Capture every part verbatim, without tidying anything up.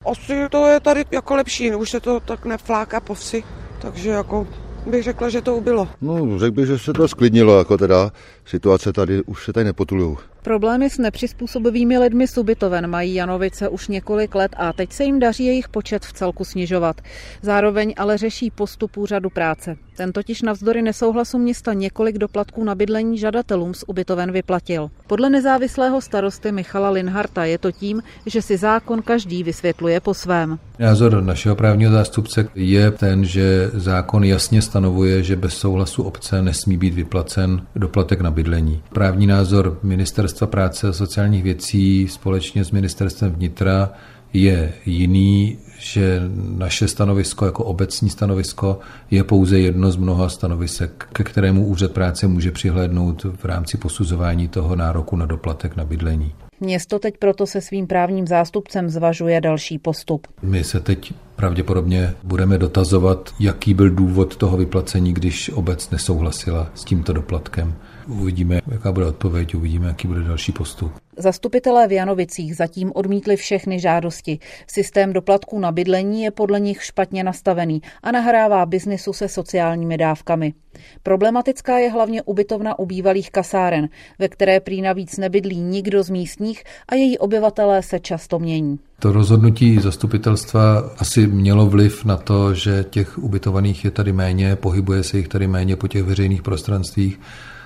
Asi to je tady jako lepší, už se to tak nefláká po vsi, takže jako bych řekla, že to ubylo. No, řekl bych, že se to sklidnilo, jako teda situace tady už se tady nepotulujou. Problémy s nepřizpůsobivými lidmi z ubytoven mají Janovice už několik let a teď se jim daří jejich počet v celku snižovat. Zároveň ale řeší postup úřadu práce. Ten totiž navzdory nesouhlasu města několik doplatků na bydlení žadatelům z ubytoven vyplatil. Podle nezávislého starosty Michala Linharta je to tím, že si zákon každý vysvětluje po svém. Názor našeho právního zástupce je ten, že zákon jasně stanovuje, že bez souhlasu obce nesmí být vyplacen doplatek na bydlení. Právní názor Ministerstva práce a sociálních věcí společně s Ministerstvem vnitra je jiný, že naše stanovisko jako obecní stanovisko je pouze jedno z mnoha stanovisek, ke kterému úřad práce může přihlédnout v rámci posuzování toho nároku na doplatek na bydlení. Město teď proto se svým právním zástupcem zvažuje další postup. My se teď pravděpodobně budeme dotazovat, jaký byl důvod toho vyplacení, když obec nesouhlasila s tímto doplatkem. Uvidíme, jaká bude odpověď, uvidíme, jaký bude další postup. Zastupitelé v Janovicích zatím odmítli všechny žádosti. Systém doplatků na bydlení je podle nich špatně nastavený a nahrává biznisu se sociálními dávkami. Problematická je hlavně ubytovna u bývalých kasáren, ve které prý navíc nebydlí nikdo z místních a její obyvatelé se často mění. To rozhodnutí zastupitelstva asi mělo vliv na to, že těch ubytovaných je tady méně, pohybuje se jich tady méně po těch veřejných prostranstvích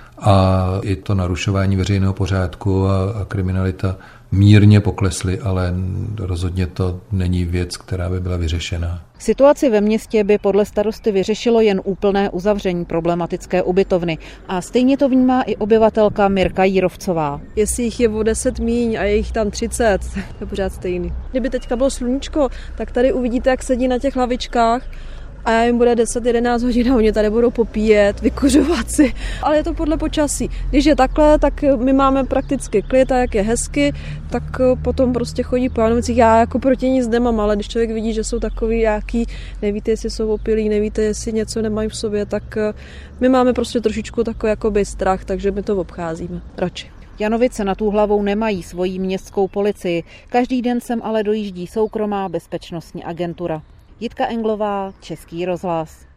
a i to narušování veřejného pořádku a, a kriminalita mírně poklesly, ale rozhodně to není věc, která by byla vyřešená. Situaci ve městě by podle starosty vyřešilo jen úplné uzavření problematické ubytovny a stejně to vnímá i obyvatelka Mirka Jírovcová. Jestli jich je o deset míň a je jich tam třicet, je pořád stejný. Kdyby teďka bylo sluníčko, tak tady uvidíte, jak sedí na těch lavičkách a jim bude deset jedenáct hodin a oni tady budou popíjet, vykuřovat si. Ale je to podle počasí. Když je takhle, tak my máme prakticky klid a jak je hezky, tak potom prostě chodí po Janovicích. Já jako proti nic nemám, ale když člověk vidí, že jsou takový jaký, nevíte, jestli jsou opilí, nevíte, jestli něco nemají v sobě, tak my máme prostě trošičku takový jakoby strach, takže my to obcházíme radši. Janovice nad Úhlavou nemají svoji městskou policii. Každý den sem ale dojíždí soukromá bezpečnostní agentura. Jitka Englová, Český rozhlas.